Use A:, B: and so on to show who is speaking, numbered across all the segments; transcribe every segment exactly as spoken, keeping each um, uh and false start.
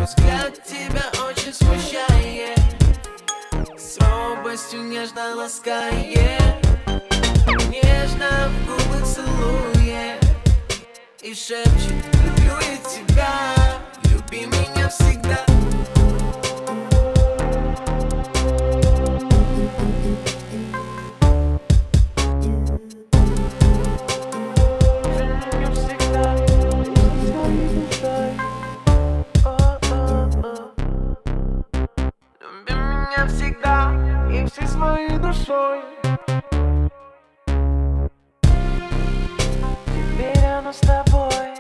A: Твой взгляд тебя очень смущает, с робостью нежно ласкает, нежно в губы целует и шепчет: люблю я тебя, люби меня всегда. Всегда и всей своей душой. Теперь оно с тобой.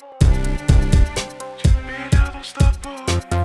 A: Теперь оно с тобой.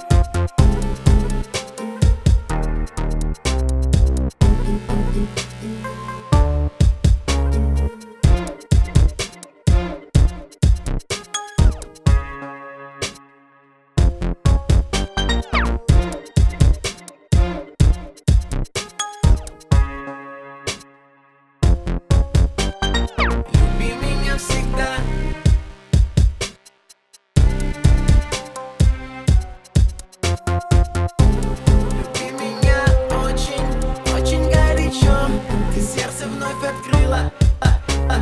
A: Открыла, а, а.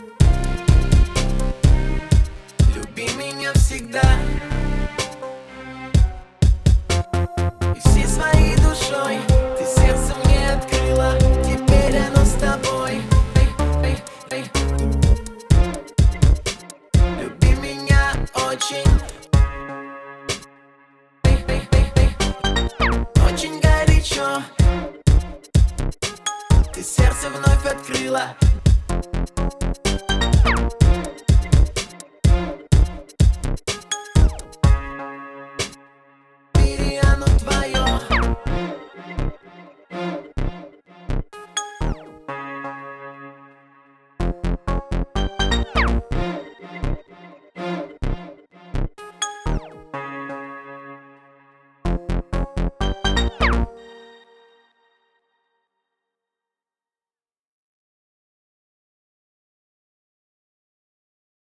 A: Люби меня всегда и всей своей душой. Ты сердце мне открыла, теперь оно с тобой. Эй, эй, эй. Люби меня очень, эй, эй, эй, эй. Очень горячо. Ты сердце вновь открыла,